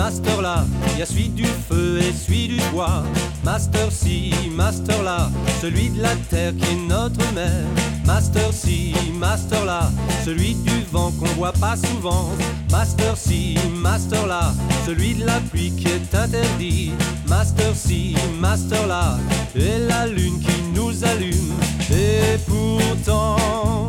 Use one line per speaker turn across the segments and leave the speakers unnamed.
master là, il y a celui du feu et celui du bois. Master ci, master là, celui de la terre qui est notre mère. Master ci, master là, celui du vent qu'on voit pas souvent. Master ci, master là, celui de la pluie qui est interdit. Master ci, master là, et la lune qui nous allume. Et pourtant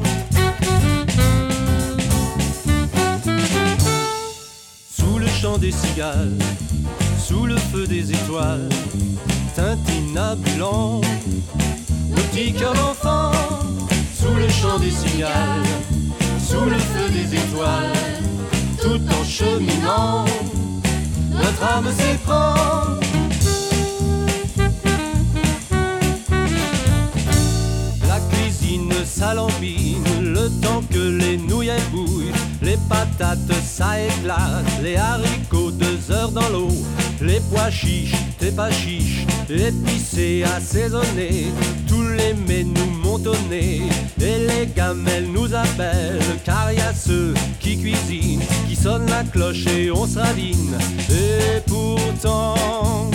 sous le chant des cigales, sous le feu des étoiles, tintinabulants, nos petits cœurs d'enfants. Sous le chant des cigales, sous le feu des étoiles, tout en cheminant, notre âme s'éprend. La cuisine s'alambine, le temps que les nouilles bouillent, les patates ça éclate, les haricots 2 heures dans l'eau, les pois chiches, tes pas chiches, épicés, assaisonnés, tous les menus montent au nez, et les gamelles nous appellent, car y a ceux qui cuisinent, qui sonnent la cloche et on se ravine. Et pourtant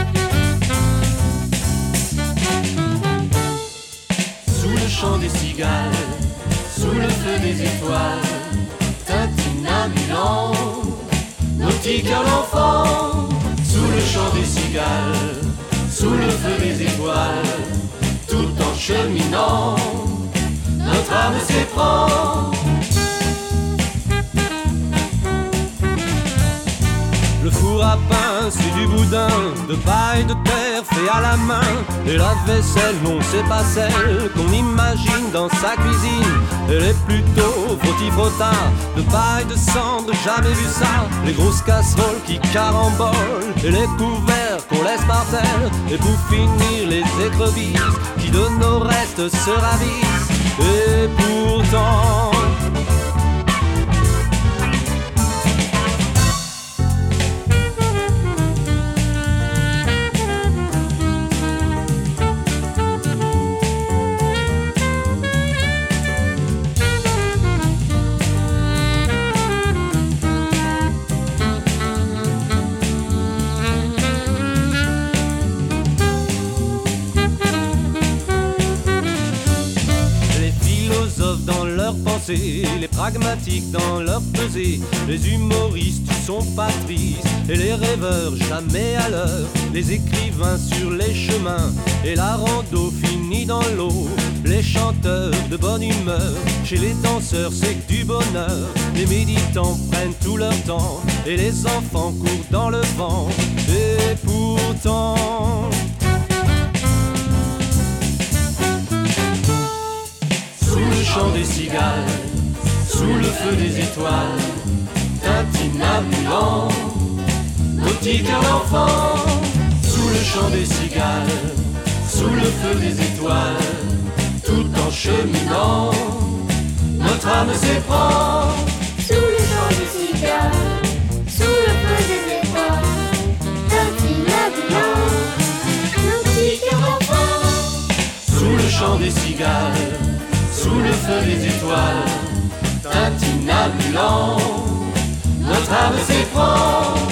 sous le chant des cigales, sous le feu des étoiles, tintinabulants, nos petits cœurs d'enfants. Sous le chant des cigales, sous le feu des étoiles, tout en cheminant, notre âme s'éprend. Le four à pain, c'est du boudin, de paille de terre fait à la main. Et la vaisselle, non, c'est pas celle qu'on imagine dans sa cuisine. Elle est plutôt frotti-frotta, de paille de cendre, jamais vu ça. Les grosses casseroles qui carambolent, et les couverts qu'on laisse par terre. Et pour finir, les écrevisses qui de nos restes se ravissent. Et pourtant dans leur pensée, les pragmatiques dans leur pesée, les humoristes sont pas tristes et les rêveurs jamais à l'heure, les écrivains sur les chemins et la rando finit dans l'eau, les chanteurs de bonne humeur, chez les danseurs c'est que du bonheur, les méditants prennent tout leur temps et les enfants courent dans le vent. Et pourtant sous le chant des cigales, sous le feu des étoiles, tintinabulants, nos petits cœurs d'enfants. Sous le chant des cigales, sous le feu des étoiles, tout en cheminant, notre âme s'éprend.
Sous le chant des cigales, sous le feu des étoiles, tintinabulants, nos petits cœurs d'enfants.
Sous le chant des cigales, sous le feu des étoiles, tintinabulants, notre âme s'éprend.